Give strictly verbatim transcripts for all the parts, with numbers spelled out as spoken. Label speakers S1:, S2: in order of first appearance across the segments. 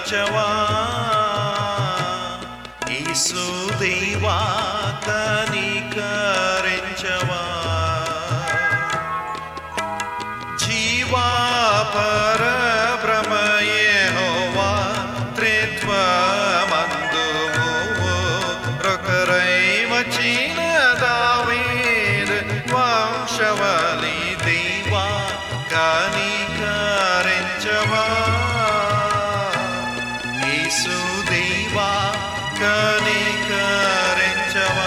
S1: కనికరించవా యేసు దేవా కనికరించవా జీవా పరబ్రహ్మ యెహోవా త్రిత్వమందుము రొకరై వచ్చిన దావీదు వంశవలి దేవా కనికరించవా యేసు దేవా కనికరించవా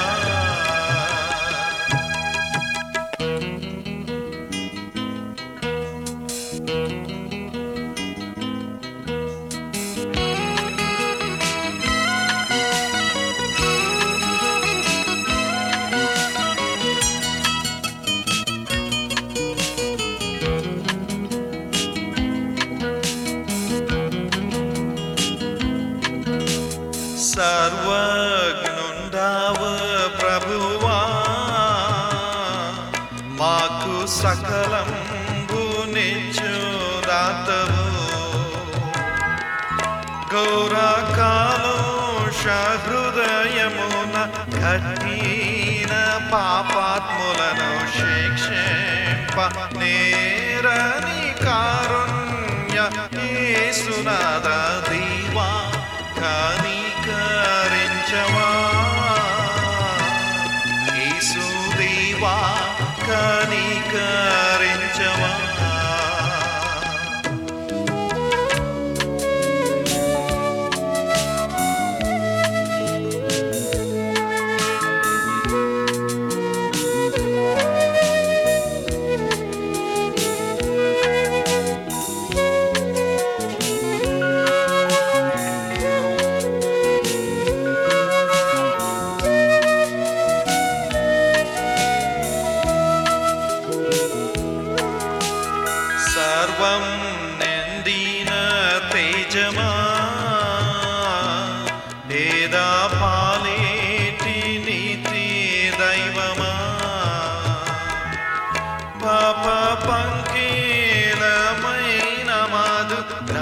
S1: సర్వజ్ఞుండావ ప్రభువా మాకు సకలంబు నిచ్చుదాతవు గౌరకాలోష హృదయమున కఠిన పాపాత్ములను శిక్షింప నేరని కారుణ్య యేసునాథ దేవా కనికరించవా యేసు దేవా కనికరించవా సర్వం నిందిన తేజమా వేదా పాలేటి నీతి దైవమా పాప పంకీలమైన మాదు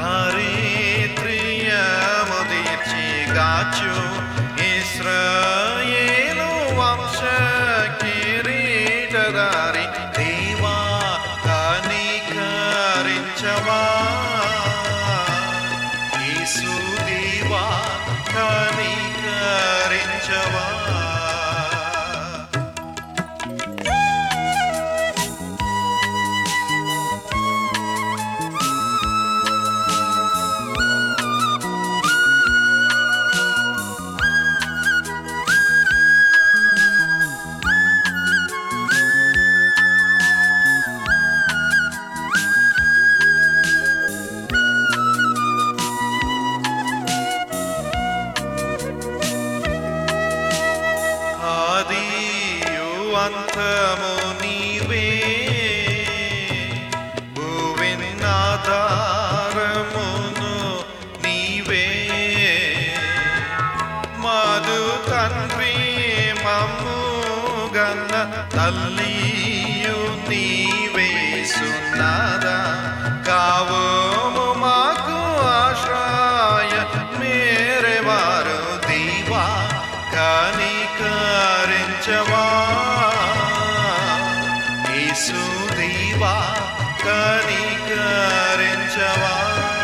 S1: దారిద్ర్యము తీర్చి గాచు ఇశ్రాయేలు వంశ కిరీటధారి దేవా కనికరించవా యేసు దేవా కనికరించవా ఆదియు అంతము నీవే భువిన్నాధారమును నీవే మధు తండ్రి మమ్ము గన్న తల్లియు నీవే సున్నాదా కావము మాకు ఆశ్రయ మేరే వారు దేవా కనికరించవా యేసు దేవా కనికరించవా